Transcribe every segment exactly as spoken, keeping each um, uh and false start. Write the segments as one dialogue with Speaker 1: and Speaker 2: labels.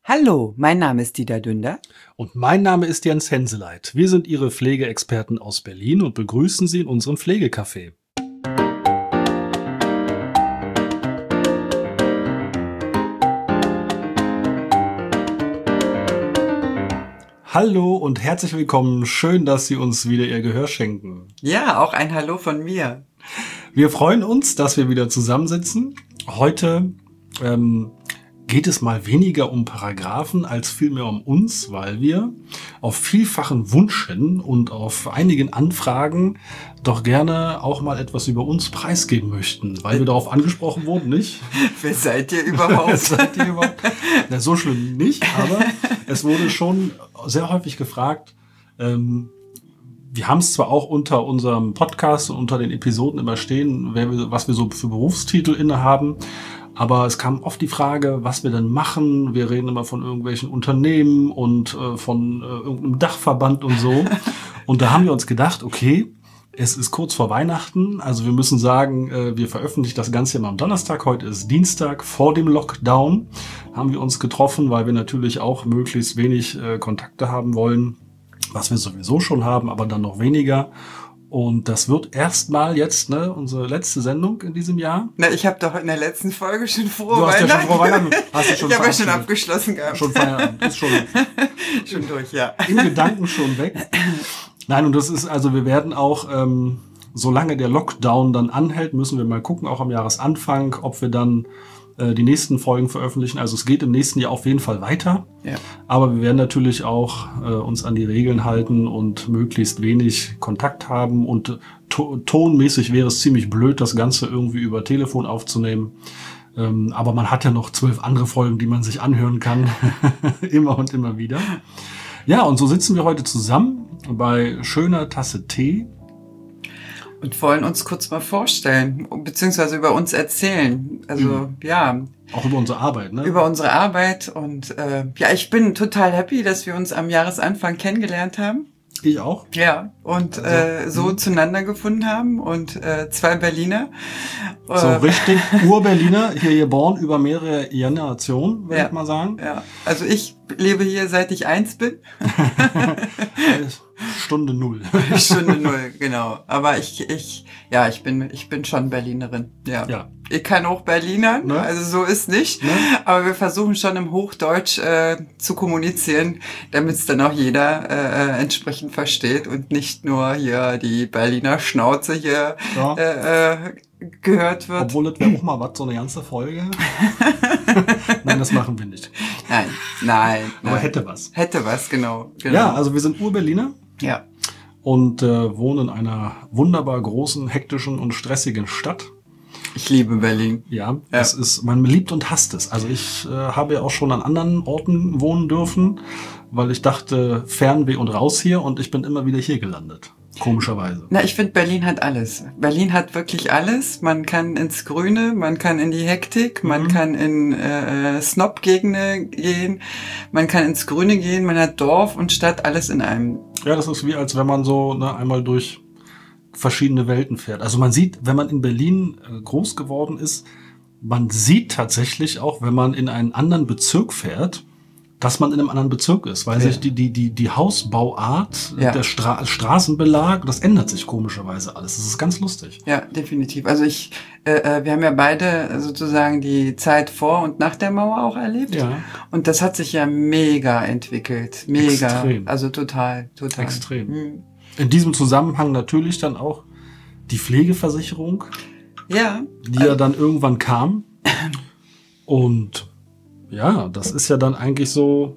Speaker 1: Hallo, mein Name ist Dieter Dünder.
Speaker 2: Und mein Name ist Jens Henseleit. Wir sind Ihre Pflegeexperten aus Berlin und begrüßen Sie in unserem Pflegecafé. Hallo und herzlich willkommen. Schön, dass Sie uns wieder Ihr Gehör schenken.
Speaker 1: Ja, auch ein Hallo von mir.
Speaker 2: Wir freuen uns, dass wir wieder zusammensitzen. Heute ähm, geht es mal weniger um Paragraphen als vielmehr um uns, weil wir auf vielfachen Wunsch hin und auf einigen Anfragen doch gerne auch mal etwas über uns preisgeben möchten, weil wir darauf angesprochen wurden, nicht?
Speaker 1: Wer seid ihr überhaupt?
Speaker 2: Wer seid ihr überhaupt? Na, so schlimm nicht, aber es wurde schon sehr häufig gefragt. Ähm, wir haben es zwar auch unter unserem Podcast und unter den Episoden immer stehen, wer wir, was wir so für Berufstitel innehaben. Aber es kam oft die Frage, was wir denn machen. Wir reden immer von irgendwelchen Unternehmen und äh, von äh, irgendeinem Dachverband und so. Und da haben wir uns gedacht, okay, es ist kurz vor Weihnachten. Also wir müssen sagen, äh, wir veröffentlichen das Ganze immer am Donnerstag. Heute ist Dienstag vor dem Lockdown. Haben wir uns getroffen, weil wir natürlich auch möglichst wenig äh, Kontakte haben wollen, was wir sowieso schon haben, aber dann noch weniger. Und das wird erstmal jetzt ne, unsere letzte Sendung in diesem Jahr.
Speaker 1: Na, ich habe doch in der letzten Folge schon frohe
Speaker 2: du hast
Speaker 1: Weihnachten.
Speaker 2: Ja schon frohe Weihnachten. Hast du schon
Speaker 1: ich habe ja schon abgeschlossen gehabt.
Speaker 2: Schon Feierabend. Ist schon,
Speaker 1: schon durch, ja.
Speaker 2: Im Gedanken schon weg. Nein, und das ist, also wir werden auch, ähm, solange der Lockdown dann anhält, müssen wir mal gucken, auch am Jahresanfang, ob wir dann äh, die nächsten Folgen veröffentlichen. Also es geht im nächsten Jahr auf jeden Fall weiter. Ja. Aber wir werden natürlich auch äh, uns an die Regeln halten und möglichst wenig Kontakt haben. Und to- tonmäßig wäre es ziemlich blöd, das Ganze irgendwie über Telefon aufzunehmen. Ähm, aber man hat ja noch zwölf andere Folgen, die man sich anhören kann. Immer und immer wieder. Ja, und so sitzen wir heute zusammen bei schöner Tasse Tee.
Speaker 1: Und wollen uns kurz mal vorstellen, beziehungsweise über uns erzählen. Also, mhm. ja.
Speaker 2: Auch über unsere Arbeit, ne?
Speaker 1: Über unsere Arbeit. Und äh, ja, ich bin total happy, dass wir uns am Jahresanfang kennengelernt haben.
Speaker 2: Ich auch.
Speaker 1: Ja, und also, äh, so mh. zueinander gefunden haben und äh, zwei Berliner.
Speaker 2: So äh, richtig Ur-Berliner, hier geboren über mehrere Generationen, würde
Speaker 1: ja,
Speaker 2: ich mal sagen.
Speaker 1: Ja, also ich lebe hier, seit ich eins bin.
Speaker 2: Stunde null.
Speaker 1: Stunde null, genau. Aber ich, ich, ja, ich bin, ich bin schon Berlinerin. Ja. ja. Ich kann auch Berliner, ne? Also so ist nicht. Ne? Aber wir versuchen schon im Hochdeutsch äh, zu kommunizieren, damit es dann auch jeder äh, entsprechend versteht und nicht nur hier die Berliner Schnauze hier ja. äh, äh, gehört wird.
Speaker 2: Obwohl das wäre auch mal was, so eine ganze Folge. Nein, das machen wir nicht.
Speaker 1: Nein, nein.
Speaker 2: Aber
Speaker 1: nein.
Speaker 2: hätte was.
Speaker 1: Hätte was, genau. genau.
Speaker 2: Ja, also wir sind Ur-Berliner.
Speaker 1: Ja.
Speaker 2: Und äh, wohnen in einer wunderbar großen, hektischen und stressigen Stadt.
Speaker 1: Ich liebe Berlin.
Speaker 2: Ja, ja. Es ist, man liebt und hasst es. Also ich äh, habe ja auch schon an anderen Orten wohnen dürfen, weil ich dachte, Fernweh und raus hier, und ich bin immer wieder hier gelandet. Komischerweise.
Speaker 1: Na, ich finde, Berlin hat alles. Berlin hat wirklich alles. Man kann ins Grüne, man kann in die Hektik, man mhm. kann in äh, Snob-Gegenden gehen, man kann ins Grüne gehen, man hat Dorf und Stadt, alles in einem.
Speaker 2: Ja, das ist wie, als wenn man so ne, einmal durch verschiedene Welten fährt. Also man sieht, wenn man in Berlin äh, groß geworden ist, man sieht tatsächlich auch, wenn man in einen anderen Bezirk fährt, dass man in einem anderen Bezirk ist, weil ja. sich die, die, die, die Hausbauart, ja. der Stra- Straßenbelag, das ändert sich komischerweise alles. Das ist ganz lustig.
Speaker 1: Ja, definitiv. Also ich, äh, wir haben ja beide sozusagen die Zeit vor und nach der Mauer auch erlebt.
Speaker 2: Ja.
Speaker 1: Und das hat sich ja mega entwickelt. Mega.
Speaker 2: Extrem.
Speaker 1: Also total, total.
Speaker 2: Extrem. Mhm. In diesem Zusammenhang natürlich dann auch die Pflegeversicherung.
Speaker 1: Ja.
Speaker 2: Die also ja dann irgendwann kam. Und ja, das ist ja dann eigentlich so.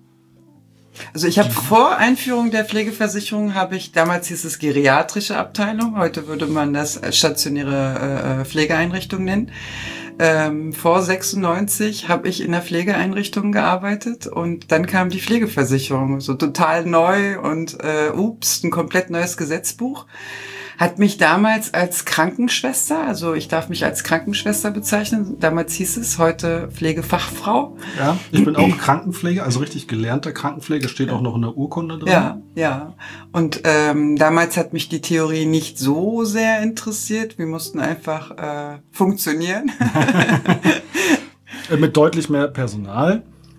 Speaker 1: Also ich habe vor Einführung der Pflegeversicherung, habe ich, damals hieß es geriatrische Abteilung, heute würde man das stationäre äh, Pflegeeinrichtung nennen. Ähm, vor sechsundneunzig habe ich in der Pflegeeinrichtung gearbeitet und dann kam die Pflegeversicherung, so total neu und äh, ups, ein komplett neues Gesetzbuch. Hat mich damals als Krankenschwester, also ich darf mich als Krankenschwester bezeichnen, damals hieß es, heute Pflegefachfrau.
Speaker 2: Ja, ich bin auch Krankenpfleger, also richtig gelernter Krankenpfleger, steht auch noch in der Urkunde drin.
Speaker 1: Ja, ja. Und ähm, damals hat mich die Theorie nicht so sehr interessiert, wir mussten einfach äh, funktionieren.
Speaker 2: Mit deutlich mehr Personal.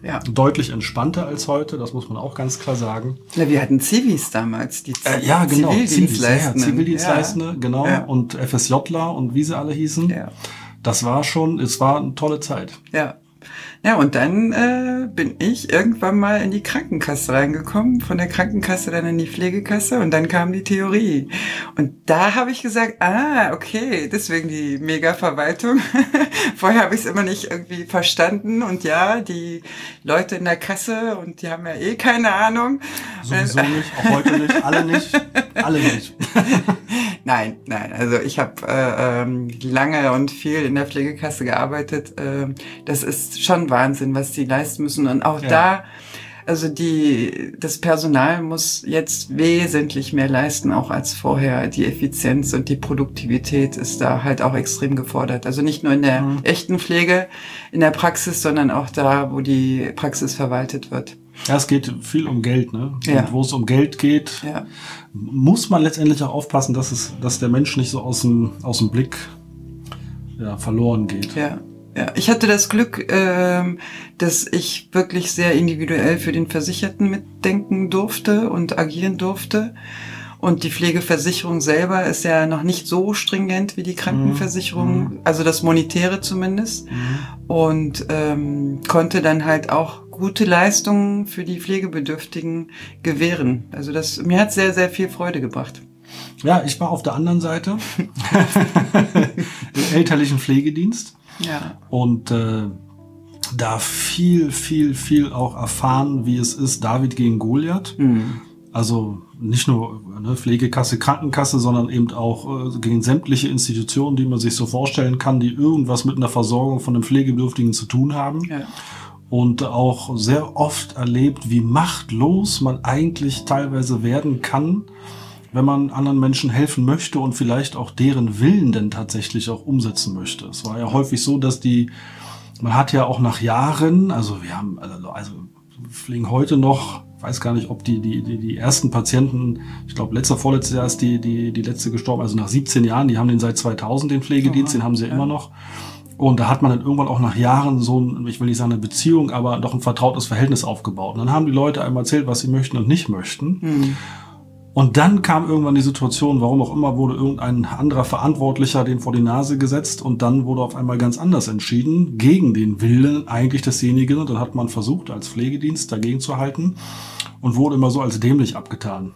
Speaker 1: Ja.
Speaker 2: Deutlich entspannter als heute, das muss man auch ganz klar sagen.
Speaker 1: Na, wir hatten Zivis damals, die Z-
Speaker 2: Äh, ja, genau.
Speaker 1: Zivildienstleistenden.
Speaker 2: Ja, Zivildienstleistende,
Speaker 1: ja.
Speaker 2: genau.
Speaker 1: Ja.
Speaker 2: Und FSJler und wie sie alle hießen.
Speaker 1: Ja.
Speaker 2: Das war schon, es war eine tolle Zeit.
Speaker 1: Ja. Ja, und dann äh, bin ich irgendwann mal in die Krankenkasse reingekommen, von der Krankenkasse dann in die Pflegekasse und dann kam die Theorie. Und da habe ich gesagt, ah, okay, deswegen die Mega-Verwaltung. Vorher habe ich es immer nicht irgendwie verstanden und ja, die Leute in der Kasse und die haben ja eh keine Ahnung.
Speaker 2: Sowieso nicht, auch heute nicht, alle nicht, alle nicht.
Speaker 1: Nein, nein, also ich habe äh, ähm, lange und viel in der Pflegekasse gearbeitet. Ähm, das ist schon Wahnsinn, was die leisten müssen. Und auch ja. da, also die, das Personal muss jetzt wesentlich mehr leisten, auch als vorher. Die Effizienz und die Produktivität ist da halt auch extrem gefordert. Also nicht nur in der mhm. echten Pflege, in der Praxis, sondern auch da, wo die Praxis verwaltet wird.
Speaker 2: Ja, es geht viel um Geld, ne?
Speaker 1: Ja.
Speaker 2: Und wo es um Geld geht,
Speaker 1: ja.
Speaker 2: muss man letztendlich auch aufpassen, dass es, dass der Mensch nicht so aus dem, aus dem Blick, ja, verloren geht.
Speaker 1: Ja. Ja, ich hatte das Glück, ähm, dass ich wirklich sehr individuell für den Versicherten mitdenken durfte und agieren durfte. Und die Pflegeversicherung selber ist ja noch nicht so stringent wie die Krankenversicherung, mhm. also das Monetäre zumindest. Mhm. Und ähm, konnte dann halt auch gute Leistungen für die Pflegebedürftigen gewähren. Also das mir hat sehr, sehr viel Freude gebracht.
Speaker 2: Ja, ich war auf der anderen Seite im elterlichen Pflegedienst.
Speaker 1: Ja.
Speaker 2: Und äh, da viel, viel, viel auch erfahren, wie es ist, David gegen Goliath. Mhm. Also nicht nur ne, Pflegekasse, Krankenkasse, sondern eben auch äh, gegen sämtliche Institutionen, die man sich so vorstellen kann, die irgendwas mit einer Versorgung von einem Pflegebedürftigen zu tun haben.
Speaker 1: Ja.
Speaker 2: Und auch sehr oft erlebt, wie machtlos man eigentlich teilweise werden kann, wenn man anderen Menschen helfen möchte und vielleicht auch deren Willen denn tatsächlich auch umsetzen möchte. Es war ja häufig so, dass die, man hat ja auch nach Jahren, also wir haben, also, also pflegen heute noch, weiß gar nicht, ob die, die, die, die ersten Patienten, ich glaube, letzter, vorletztes Jahr ist die, die, die letzte gestorben, also nach siebzehn Jahren, die haben den seit zweitausend, den Pflegedienst, oh, den haben sie ja immer noch. Und da hat man dann irgendwann auch nach Jahren so ein, ich will nicht sagen eine Beziehung, aber doch ein vertrautes Verhältnis aufgebaut. Und dann haben die Leute einmal erzählt, was sie möchten und nicht möchten. Mhm. Und dann kam irgendwann die Situation, warum auch immer, wurde irgendein anderer Verantwortlicher denen vor die Nase gesetzt und dann wurde auf einmal ganz anders entschieden, gegen den Willen eigentlich desjenigen. Und dann hat man versucht, als Pflegedienst dagegen zu halten und wurde immer so als dämlich abgetan.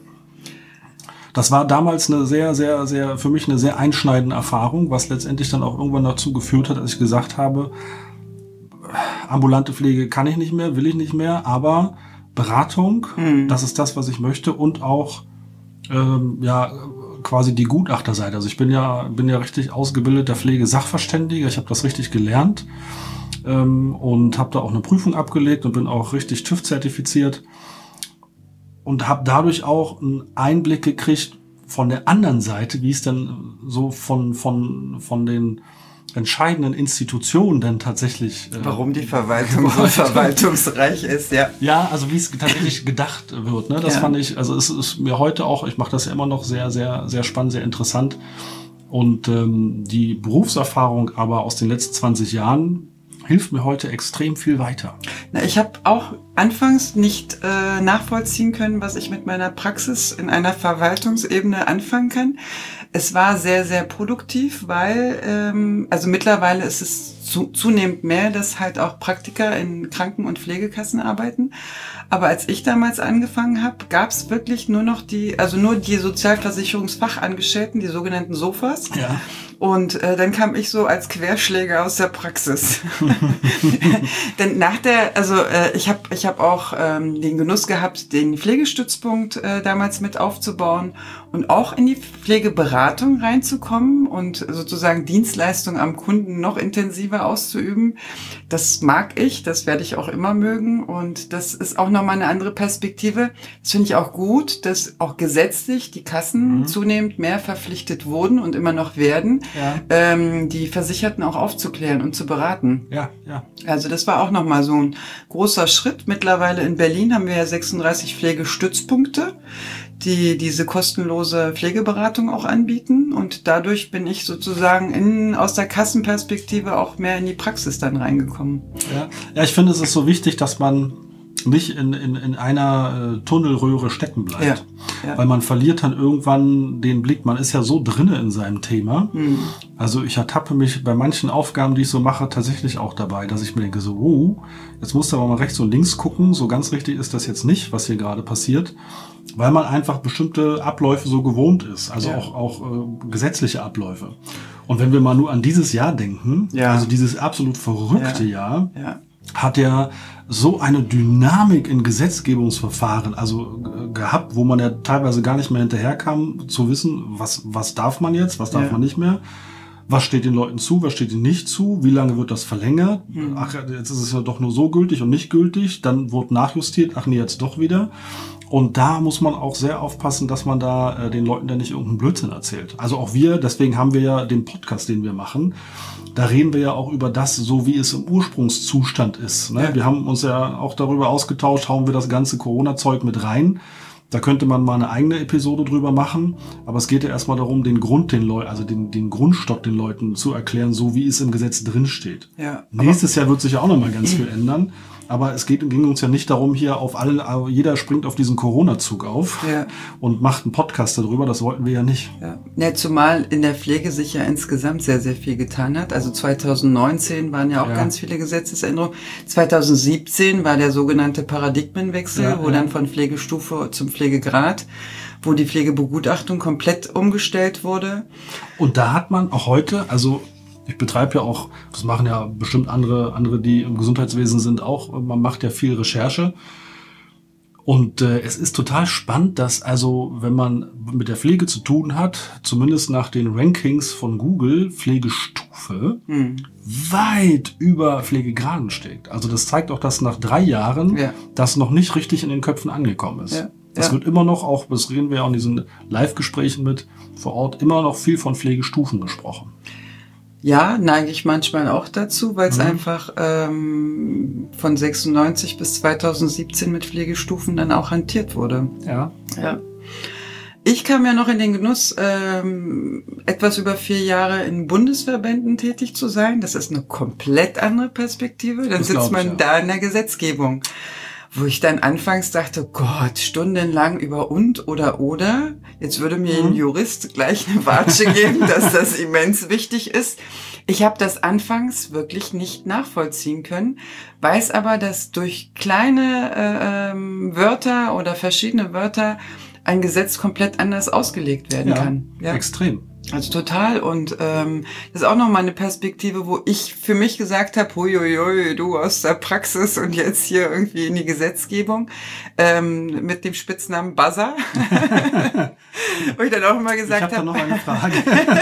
Speaker 2: Das war damals eine sehr, sehr, sehr, für mich eine sehr einschneidende Erfahrung, was letztendlich dann auch irgendwann dazu geführt hat, dass ich gesagt habe, ambulante Pflege kann ich nicht mehr, will ich nicht mehr, aber Beratung, mhm. das ist das, was ich möchte und auch ähm, ja quasi die Gutachterseite. Also ich bin ja bin ja richtig ausgebildeter Pflegesachverständiger, ich habe das richtig gelernt ähm, und habe da auch eine Prüfung abgelegt und bin auch richtig TÜV-zertifiziert. Und habe dadurch auch einen Einblick gekriegt von der anderen Seite, wie es dann so von von von den entscheidenden Institutionen denn tatsächlich... Äh,
Speaker 1: Warum die Verwaltung so verwaltungsreich ist, ja.
Speaker 2: Ja, also wie es tatsächlich gedacht wird. Ne? Das ja. fand ich, also es ist mir heute auch, ich mache das ja immer noch sehr, sehr, sehr spannend, sehr interessant. Und ähm, die Berufserfahrung aber aus den letzten zwanzig Jahren hilft mir heute extrem viel weiter.
Speaker 1: Na, ich habe auch anfangs nicht äh, nachvollziehen können, was ich mit meiner Praxis in einer Verwaltungsebene anfangen kann. Es war sehr, sehr produktiv, weil, ähm, also mittlerweile ist es zu, zunehmend mehr, dass halt auch Praktiker in Kranken- und Pflegekassen arbeiten. Aber als ich damals angefangen habe, gab es wirklich nur noch die, also nur die Sozialversicherungsfachangestellten, die sogenannten Sofas.
Speaker 2: Ja.
Speaker 1: Und äh, dann kam ich so als Querschläger aus der Praxis. Denn nach der, also äh, ich habe ich hab auch ähm, den Genuss gehabt, den Pflegestützpunkt äh, damals mit aufzubauen und auch in die Pflegeberatung reinzukommen und sozusagen Dienstleistungen am Kunden noch intensiver auszuüben. Das mag ich, das werde ich auch immer mögen und das ist auch nochmal eine andere Perspektive. Das finde ich auch gut, dass auch gesetzlich die Kassen mhm. zunehmend mehr verpflichtet wurden und immer noch werden, ja. ähm, die Versicherten auch aufzuklären und zu beraten.
Speaker 2: Ja, ja.
Speaker 1: Also das war auch nochmal so ein großer Schritt. Mittlerweile in Berlin haben wir ja sechsunddreißig Pflegestützpunkte, die diese kostenlose Pflegeberatung auch anbieten. Und dadurch bin ich sozusagen in, aus der Kassenperspektive auch mehr in die Praxis dann reingekommen.
Speaker 2: Ja, ja, ich finde, es ist so wichtig, dass man nicht in, in, in einer äh, Tunnelröhre stecken bleibt.
Speaker 1: Ja, ja.
Speaker 2: Weil man verliert dann irgendwann den Blick. Man ist ja so drinne in seinem Thema. Mhm. Also ich ertappe mich bei manchen Aufgaben, die ich so mache, tatsächlich auch dabei, dass ich mir denke so, oh, jetzt musst du aber mal rechts und links gucken. So ganz richtig ist das jetzt nicht, was hier gerade passiert. Weil man einfach bestimmte Abläufe so gewohnt ist. Also ja. auch, auch äh, gesetzliche Abläufe. Und wenn wir mal nur an dieses Jahr denken, ja. also dieses absolut verrückte ja. Jahr, ja. hat ja so eine Dynamik in Gesetzgebungsverfahren also äh, gehabt, wo man ja teilweise gar nicht mehr hinterherkam, zu wissen, was, was darf man jetzt, was darf ja. man nicht mehr, was steht den Leuten zu, was steht ihnen nicht zu, wie lange wird das verlängert, mhm. ach, jetzt ist es ja doch nur so gültig und nicht gültig, dann wurde nachjustiert, ach nee, jetzt doch wieder. Und da muss man auch sehr aufpassen, dass man da äh, den Leuten dann nicht irgendeinen Blödsinn erzählt. Also auch wir, deswegen haben wir ja den Podcast, den wir machen, da reden wir ja auch über das, so wie es im Ursprungszustand ist. Ne? Ja. Wir haben uns ja auch darüber ausgetauscht, hauen wir das ganze Corona-Zeug mit rein. Da könnte man mal eine eigene Episode drüber machen. Aber es geht ja erstmal darum, den Grund den Leuten, also den, den Grundstock den Leuten zu erklären, so wie es im Gesetz drin steht. Ja, nächstes Jahr wird sich ja auch nochmal ganz viel ändern. Aber es geht, ging uns ja nicht darum, hier auf alle, jeder springt auf diesen Corona-Zug auf ja. und macht einen Podcast darüber. Das wollten wir ja nicht.
Speaker 1: Ja. Ja, zumal in der Pflege sich ja insgesamt sehr, sehr viel getan hat. Also zwanzig neunzehn waren ja auch ja. ganz viele Gesetzesänderungen. zwanzig siebzehn war der sogenannte Paradigmenwechsel, ja, wo ja. dann von Pflegestufe zum Pflegegrad, wo die Pflegebegutachtung komplett umgestellt wurde.
Speaker 2: Und da hat man auch heute, also ich betreibe ja auch, das machen ja bestimmt andere, andere, die im Gesundheitswesen sind auch, man macht ja viel Recherche. Und äh, es ist total spannend, dass also, wenn man mit der Pflege zu tun hat, zumindest nach den Rankings von Google, Pflegestufe hm. weit über Pflegegraden steht. Also das zeigt auch, dass nach drei Jahren ja. das noch nicht richtig in den Köpfen angekommen ist. Ja. Das ja. wird immer noch, auch das reden wir ja auch in diesen Live-Gesprächen mit vor Ort, immer noch viel von Pflegestufen gesprochen.
Speaker 1: Ja, neige ich manchmal auch dazu, weil es mhm. einfach ähm, von sechsundneunzig bis zwanzig siebzehn mit Pflegestufen dann auch hantiert wurde.
Speaker 2: Ja.
Speaker 1: Ja. Ich kam ja noch in den Genuss, ähm, etwas über vier Jahre in Bundesverbänden tätig zu sein. Das ist eine komplett andere Perspektive. Dann das sitzt man ich, ja. da in der Gesetzgebung. Wo ich dann anfangs dachte, Gott, stundenlang über und oder oder. Jetzt würde mir mhm. ein Jurist gleich eine Watsche geben, dass das immens wichtig ist. Ich habe das anfangs wirklich nicht nachvollziehen können, weiß aber, dass durch kleine äh, ähm, Wörter oder verschiedene Wörter ein Gesetz komplett anders ausgelegt werden
Speaker 2: ja,
Speaker 1: kann.
Speaker 2: Ja, extrem.
Speaker 1: Also total. Und ähm, das ist auch nochmal eine Perspektive, wo ich für mich gesagt habe, huiuiui, du aus der Praxis und jetzt hier irgendwie in die Gesetzgebung ähm, mit dem Spitznamen Buzzer. Wo ich dann auch immer gesagt habe.
Speaker 2: Ich habe hab da noch eine Frage.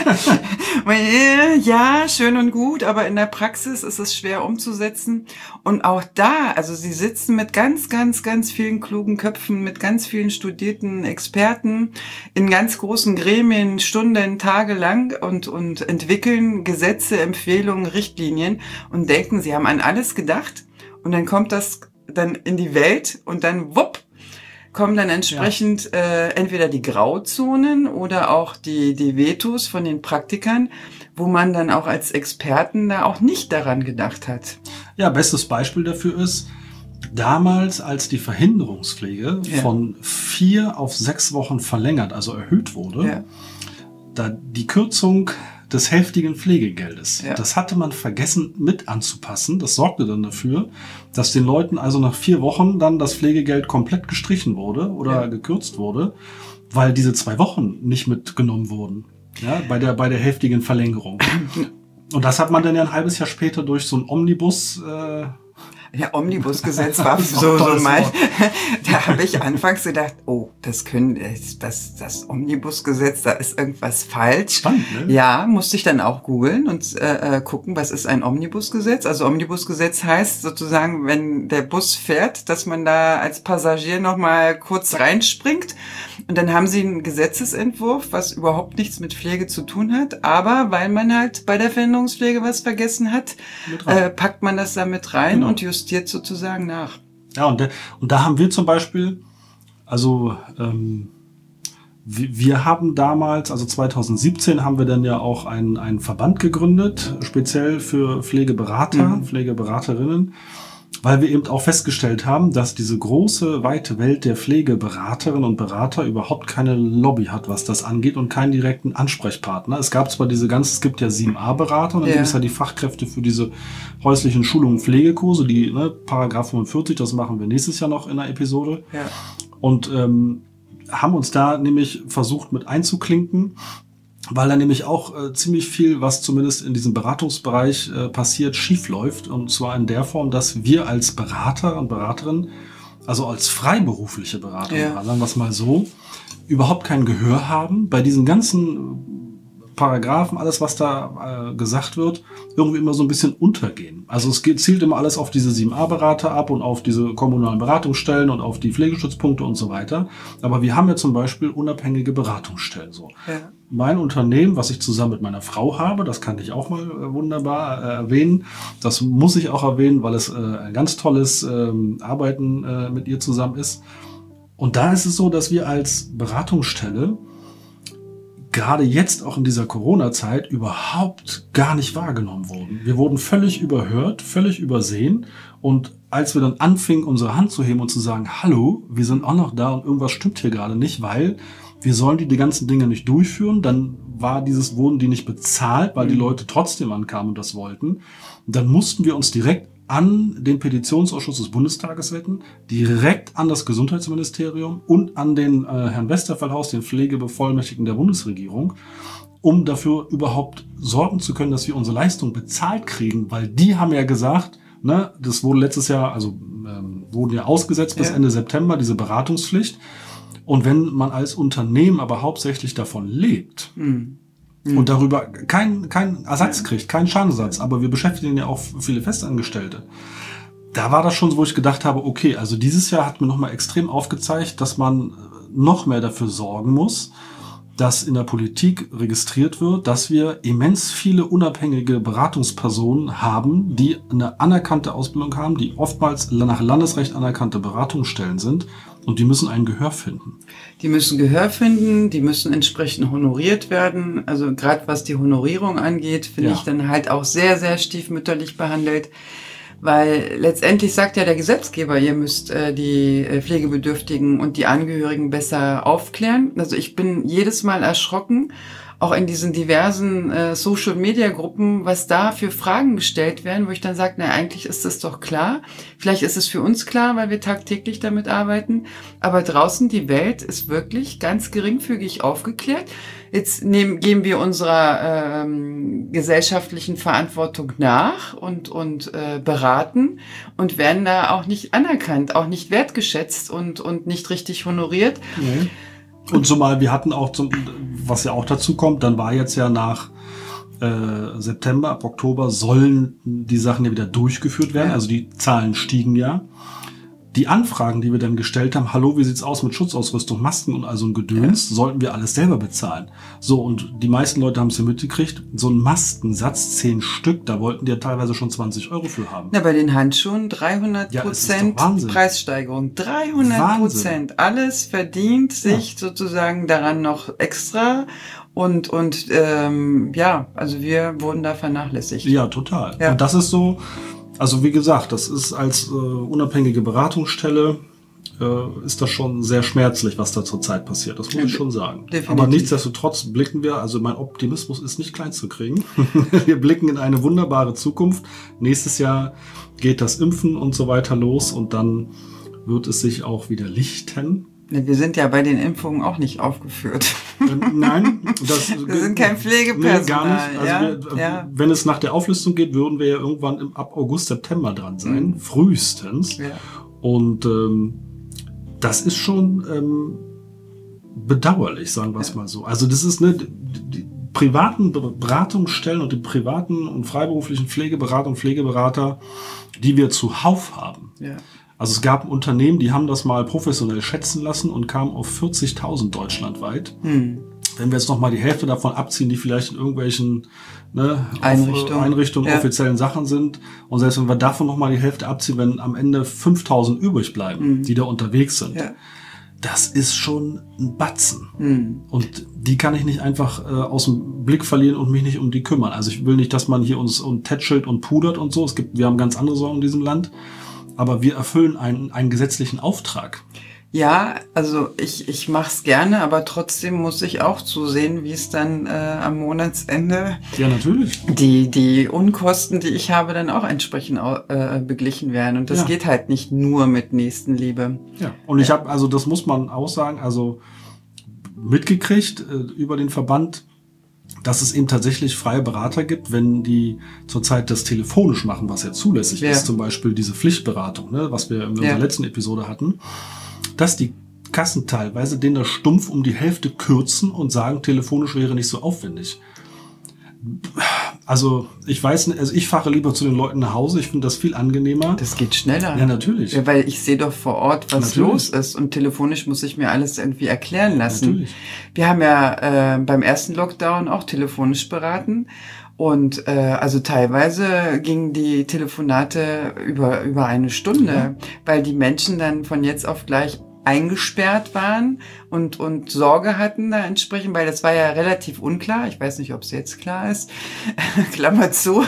Speaker 1: Ja, schön und gut, aber in der Praxis ist es schwer umzusetzen. Und auch da, also sie sitzen mit ganz, ganz, ganz vielen klugen Köpfen, mit ganz vielen studierten Experten in ganz großen Gremien, Stunden, tagelang und, und entwickeln Gesetze, Empfehlungen, Richtlinien und denken, sie haben an alles gedacht. Und dann kommt das dann in die Welt und dann wupp, kommen dann entsprechend ja. äh, entweder die Grauzonen oder auch die, die Vetos von den Praktikern, wo man dann auch als Experten da auch nicht daran gedacht hat.
Speaker 2: Ja, bestes Beispiel dafür ist, damals, als die Verhinderungspflege ja. von vier auf sechs Wochen verlängert, also erhöht wurde, ja. da die Kürzung des hälftigen Pflegegeldes. Ja. Das hatte man vergessen mit anzupassen. Das sorgte dann dafür, dass den Leuten also nach vier Wochen dann das Pflegegeld komplett gestrichen wurde oder ja. gekürzt wurde, weil diese zwei Wochen nicht mitgenommen wurden. Ja, bei der, bei der hälftigen Verlängerung. Und das hat man dann ja ein halbes Jahr später durch so einen Omnibus, äh,
Speaker 1: Ja, Omnibusgesetz war so, so mein, da habe ich anfangs gedacht, oh, das können, das, das Omnibusgesetz, da ist irgendwas falsch.
Speaker 2: Spannend, ne?
Speaker 1: Ja, musste ich dann auch googeln und äh, gucken, was ist ein Omnibusgesetz? Also Omnibusgesetz heißt sozusagen, wenn der Bus fährt, dass man da als Passagier nochmal kurz reinspringt. Und dann haben sie einen Gesetzesentwurf, was überhaupt nichts mit Pflege zu tun hat. Aber weil man halt bei der Verhinderungspflege was vergessen hat, äh, packt man das da mit rein genau. und justiert sozusagen nach.
Speaker 2: Ja, und, de, und da haben wir zum Beispiel, also ähm, Wir haben damals, also zwanzig siebzehn, haben wir dann ja auch einen, einen Verband gegründet, speziell für Pflegeberater, mhm. Pflegeberaterinnen, weil wir eben auch festgestellt haben, dass diese große, weite Welt der Pflegeberaterinnen und Berater überhaupt keine Lobby hat, was das angeht und keinen direkten Ansprechpartner. Es gab zwar diese ganzen, es gibt ja sieben a Berater und dann ja. gibt es ja die Fachkräfte für diese häuslichen Schulungen, Pflegekurse, die, ne, Paragraph fünfundvierzig, das machen wir nächstes Jahr noch in der Episode. Ja. Und ähm, haben uns da nämlich versucht mit einzuklinken, weil da nämlich auch äh, ziemlich viel, was zumindest in diesem Beratungsbereich äh, passiert, schief läuft. Und zwar in der Form, dass wir als Berater und Beraterin, also als freiberufliche Berater, ja. sagen wir es mal so, überhaupt kein Gehör haben bei diesen ganzen Paragraphen, alles was da äh, gesagt wird, irgendwie immer so ein bisschen untergehen. Also es geht, zielt immer alles auf diese sieben a Berater ab und auf diese kommunalen Beratungsstellen und auf die Pflegestützpunkte und so weiter. Aber wir haben ja zum Beispiel unabhängige Beratungsstellen. So. Ja. Mein Unternehmen, was ich zusammen mit meiner Frau habe, das kann ich auch mal äh, wunderbar äh, erwähnen. Das muss ich auch erwähnen, weil es äh, ein ganz tolles äh, Arbeiten äh, mit ihr zusammen ist. Und da ist es so, dass wir als Beratungsstelle gerade jetzt auch in dieser Corona-Zeit überhaupt gar nicht wahrgenommen wurden. Wir wurden völlig überhört, völlig übersehen. Und als wir dann anfingen, unsere Hand zu heben und zu sagen, hallo, wir sind auch noch da und irgendwas stimmt hier gerade nicht, weil wir sollen die, die ganzen Dinge nicht durchführen, dann war dieses, wurden die nicht bezahlt, weil die Leute trotzdem ankamen und das wollten. Und dann mussten wir uns direkt an den Petitionsausschuss des Bundestages wenden, direkt an das Gesundheitsministerium und an den äh, Herrn Westerfelhaus, den Pflegebevollmächtigten der Bundesregierung, um dafür überhaupt sorgen zu können, dass wir unsere Leistung bezahlt kriegen, weil die haben ja gesagt, ne, das wurde letztes Jahr, also ähm, wurden ja ausgesetzt bis ja. Ende September, diese Beratungspflicht. Und wenn man als Unternehmen aber hauptsächlich davon lebt, mhm. und darüber kein kein Ersatz kriegt, keinen Schadenersatz, aber wir beschäftigen ja auch viele Festangestellte. Da war das schon so, wo ich gedacht habe, okay, also dieses Jahr hat mir nochmal extrem aufgezeigt, dass man noch mehr dafür sorgen muss, dass in der Politik registriert wird, dass wir immens viele unabhängige Beratungspersonen haben, die eine anerkannte Ausbildung haben, die oftmals nach Landesrecht anerkannte Beratungsstellen sind. Und die müssen ein Gehör finden.
Speaker 1: Die müssen Gehör finden, die müssen entsprechend honoriert werden. Also gerade was die Honorierung angeht, finde ja. ich dann halt auch sehr, sehr stiefmütterlich behandelt. Weil letztendlich sagt ja der Gesetzgeber, ihr müsst äh, die äh, Pflegebedürftigen und die Angehörigen besser aufklären. Also ich bin jedes Mal erschrocken, auch in diesen diversen äh, Social-Media-Gruppen, was da für Fragen gestellt werden, wo ich dann sage, na eigentlich ist das doch klar. Vielleicht ist es für uns klar, weil wir tagtäglich damit arbeiten. Aber draußen die Welt ist wirklich ganz geringfügig aufgeklärt. Jetzt nehmen, geben wir unserer ähm, gesellschaftlichen Verantwortung nach und und äh, beraten und werden da auch nicht anerkannt, auch nicht wertgeschätzt und und nicht richtig honoriert.
Speaker 2: Nee. Und zumal wir hatten auch, zum, was ja auch dazu kommt, dann war jetzt ja nach äh, September, ab Oktober sollen die Sachen ja wieder durchgeführt werden. Ja. Also die Zahlen stiegen ja. Die Anfragen, die wir dann gestellt haben, hallo, wie sieht's aus mit Schutzausrüstung, Masken und all so ein Gedöns, ja. sollten wir alles selber bezahlen. So, und die meisten Leute haben es ja mitgekriegt, so ein Maskensatz, zehn Stück, da wollten die ja teilweise schon zwanzig Euro für haben.
Speaker 1: Ja, bei den Handschuhen dreihundert Prozent ja, Preissteigerung. dreihundert Prozent. Alles verdient sich ja. sozusagen daran noch extra. Und, und ähm, ja, also wir wurden da vernachlässigt.
Speaker 2: Ja, total. Ja. Und das ist so... Also wie gesagt, das ist als äh, unabhängige Beratungsstelle, äh, ist das schon sehr schmerzlich, was da zurzeit passiert. Das muss ich schon sagen. Definitiv. Aber nichtsdestotrotz blicken wir, also mein Optimismus ist nicht klein zu kriegen. Wir blicken in eine wunderbare Zukunft. Nächstes Jahr geht das Impfen und so weiter los und dann wird es sich auch wieder lichten.
Speaker 1: Wir sind ja bei den Impfungen auch nicht aufgeführt.
Speaker 2: Ähm, nein, das,
Speaker 1: wir sind kein Pflegepersonal.
Speaker 2: Nee, gar nicht. Also
Speaker 1: ja,
Speaker 2: wir,
Speaker 1: ja.
Speaker 2: Wenn es nach der Auflistung geht, würden wir ja irgendwann im, ab August, September dran sein, mhm. frühestens. Ja. Und ähm, das ist schon ähm, bedauerlich, sagen wir es ja. mal so. Also das ist ne, die, die privaten Beratungsstellen und die privaten und freiberuflichen Pflegeberater und Pflegeberater, die wir zuhauf haben. Ja. Also es gab Unternehmen, die haben das mal professionell schätzen lassen und kamen auf vierzigtausend deutschlandweit. Hm. Wenn wir jetzt noch mal die Hälfte davon abziehen, die vielleicht in irgendwelchen ne,
Speaker 1: Einrichtungen,
Speaker 2: Einrichtungen ja. offiziellen Sachen sind, und selbst wenn wir davon noch mal die Hälfte abziehen, wenn am Ende fünftausend übrig bleiben, hm. die da unterwegs sind, ja. das ist schon ein Batzen.
Speaker 1: Hm.
Speaker 2: Und die kann ich nicht einfach äh, aus dem Blick verlieren und mich nicht um die kümmern. Also ich will nicht, dass man hier uns und tätschelt und pudert und so. Es gibt, wir haben ganz andere Sorgen in diesem Land. Aber wir erfüllen einen, einen gesetzlichen Auftrag.
Speaker 1: Ja, also ich, ich mache es gerne, aber trotzdem muss ich auch zusehen, wie es dann äh, am Monatsende
Speaker 2: Ja, natürlich.
Speaker 1: die die Unkosten, die ich habe, dann auch entsprechend äh, beglichen werden. Und das
Speaker 2: Ja.
Speaker 1: geht halt nicht nur mit Nächstenliebe.
Speaker 2: Ja. Und ich habe, also das muss man auch sagen, also mitgekriegt äh, über den Verband, dass es eben tatsächlich freie Berater gibt, wenn die zurzeit das telefonisch machen, was ja zulässig
Speaker 1: Ja.
Speaker 2: ist, zum Beispiel diese Pflichtberatung, ne, was wir in unserer
Speaker 1: Ja.
Speaker 2: letzten Episode hatten, dass die Kassen teilweise den das stumpf um die Hälfte kürzen und sagen, telefonisch wäre nicht so aufwendig. Also ich weiß nicht, also ich fahre lieber zu den Leuten nach Hause, ich finde das viel angenehmer.
Speaker 1: Das geht schneller.
Speaker 2: Ja, natürlich.
Speaker 1: Ja, weil ich sehe doch vor Ort, was
Speaker 2: Natürlich.
Speaker 1: los ist. Und telefonisch muss ich mir alles irgendwie erklären lassen.
Speaker 2: Natürlich.
Speaker 1: Wir haben ja äh, beim ersten Lockdown auch telefonisch beraten. Und äh, also teilweise gingen die Telefonate über über eine Stunde,
Speaker 2: Ja.
Speaker 1: weil die Menschen dann von jetzt auf gleich eingesperrt waren und und Sorge hatten da entsprechend, weil das war ja relativ unklar. Ich weiß nicht, ob es jetzt klar ist. Klammer zu.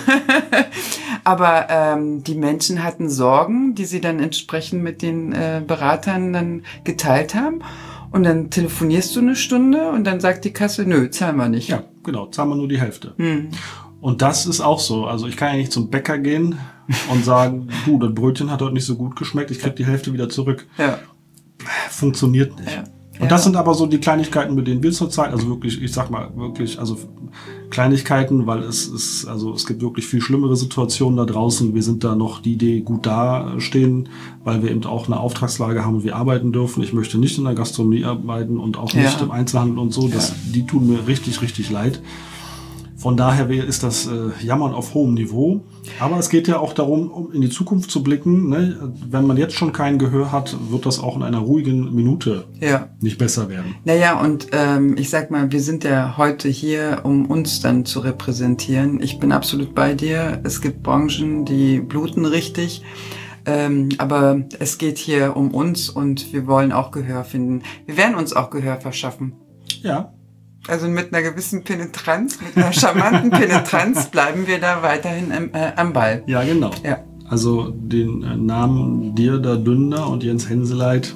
Speaker 1: Aber ähm, die Menschen hatten Sorgen, die sie dann entsprechend mit den äh, Beratern dann geteilt haben. Und dann telefonierst du eine Stunde und dann sagt die Kasse, nö, zahlen wir nicht.
Speaker 2: Ja, genau, zahlen wir nur die Hälfte.
Speaker 1: Hm.
Speaker 2: Und das ist auch so. Also ich kann ja nicht zum Bäcker gehen und sagen, du, das Brötchen hat heute nicht so gut geschmeckt, ich krieg die Hälfte wieder zurück.
Speaker 1: Ja.
Speaker 2: Funktioniert nicht.
Speaker 1: Ja.
Speaker 2: Und
Speaker 1: Ja.
Speaker 2: das sind aber so die Kleinigkeiten, mit denen wir zurzeit, also wirklich, ich sag mal wirklich, also Kleinigkeiten, weil es ist, also es gibt wirklich viel schlimmere Situationen da draußen. Wir sind da noch die, die gut dastehen, weil wir eben auch eine Auftragslage haben und wir arbeiten dürfen. Ich möchte nicht in der Gastronomie arbeiten und auch
Speaker 1: Ja.
Speaker 2: nicht im Einzelhandel und so. Das,
Speaker 1: Ja.
Speaker 2: Die tun mir richtig, richtig leid. Von daher ist das äh, Jammern auf hohem Niveau. Aber es geht ja auch darum, um in die Zukunft zu blicken. Ne? Wenn man jetzt schon kein Gehör hat, wird das auch in einer ruhigen Minute
Speaker 1: Ja.
Speaker 2: nicht besser werden.
Speaker 1: Naja, und ähm, ich sag mal, wir sind ja heute hier, um uns dann zu repräsentieren. Ich bin absolut bei dir. Es gibt Branchen, die bluten richtig. Ähm, aber es geht hier um uns und wir wollen auch Gehör finden. Wir werden uns auch Gehör verschaffen.
Speaker 2: Ja,
Speaker 1: Also mit einer gewissen Penetranz, mit einer charmanten Penetranz bleiben wir da weiterhin am, äh, am Ball.
Speaker 2: ja, genau.
Speaker 1: Ja.
Speaker 2: Also den äh, Namen Dirda Dünder und Jens Henseleit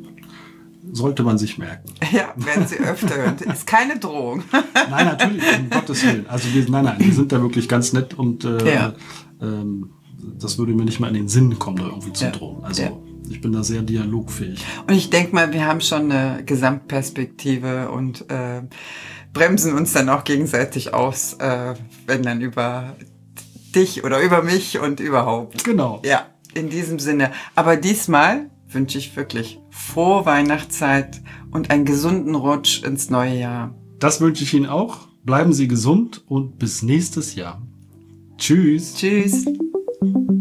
Speaker 2: sollte man sich merken.
Speaker 1: Ja, werden Sie öfter hören. Ist keine Drohung.
Speaker 2: Nein, natürlich, um Gottes Willen. Also wir, nein, nein, wir sind da wirklich ganz nett und äh,
Speaker 1: Ja.
Speaker 2: ähm, das würde mir nicht mal in den Sinn kommen, da irgendwie zu
Speaker 1: Ja.
Speaker 2: drohen. Also
Speaker 1: Ja.
Speaker 2: ich bin da sehr dialogfähig.
Speaker 1: Und ich denke mal, wir haben schon eine Gesamtperspektive und äh, bremsen uns dann auch gegenseitig aus, äh, wenn dann über dich oder über mich und überhaupt.
Speaker 2: Genau.
Speaker 1: Ja, in diesem Sinne. Aber diesmal wünsche ich wirklich frohe Weihnachtszeit und einen gesunden Rutsch ins neue Jahr.
Speaker 2: Das wünsche ich Ihnen auch. Bleiben Sie gesund und bis nächstes Jahr. Tschüss.
Speaker 1: Tschüss.